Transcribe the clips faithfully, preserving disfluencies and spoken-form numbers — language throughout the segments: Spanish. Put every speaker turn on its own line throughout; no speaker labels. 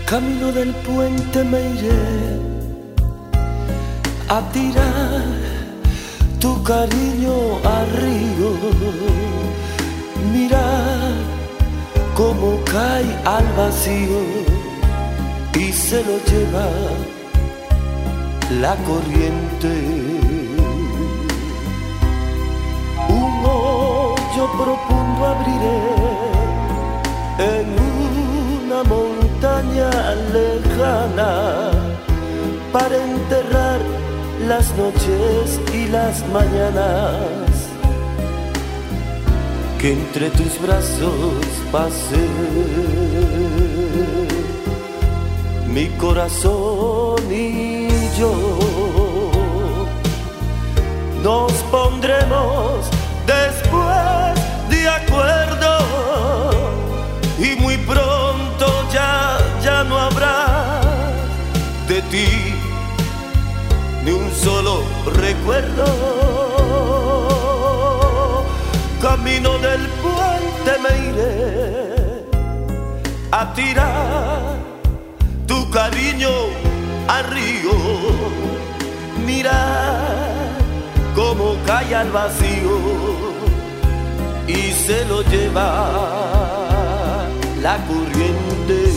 Camino del puente me iré a tirar tu cariño al río. Mira cómo cae al vacío y se lo lleva la corriente. Un hoyo profundo abriré en una montaña lejana para enterrar las noches y las mañanas que entre tus brazos pasé. Mi corazón y yo nos pondremos después de acuerdo y muy pronto ya, ya no habrá de ti ni un solo recuerdo. Camino del puente me iré a tirar tu cariño al río. Mira cómo cae al vacío y se lo lleva la corriente.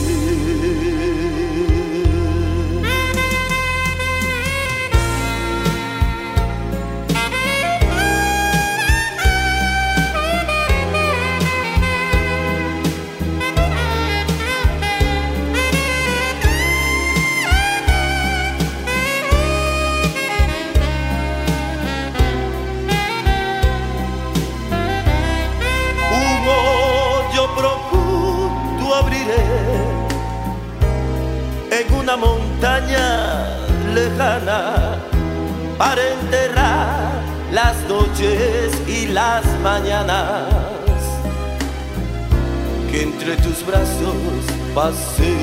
En una montaña lejana para enterrar las noches y las mañanas que entre tus brazos pasé.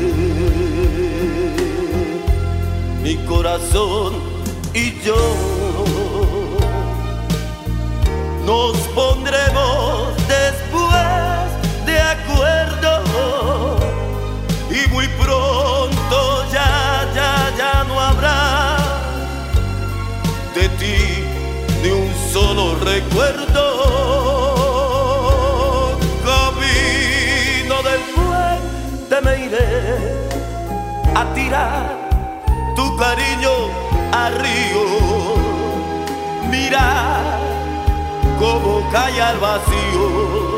Mi corazón y yo nos pondremos después de acuerdo y muy pronto ya, ya, ya no habrá de ti ni un solo recuerdo. Camino del puente me iré a tirar tu cariño al río. Mira cómo cae al vacío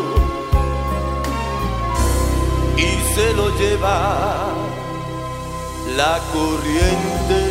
y se lo lleva la corriente.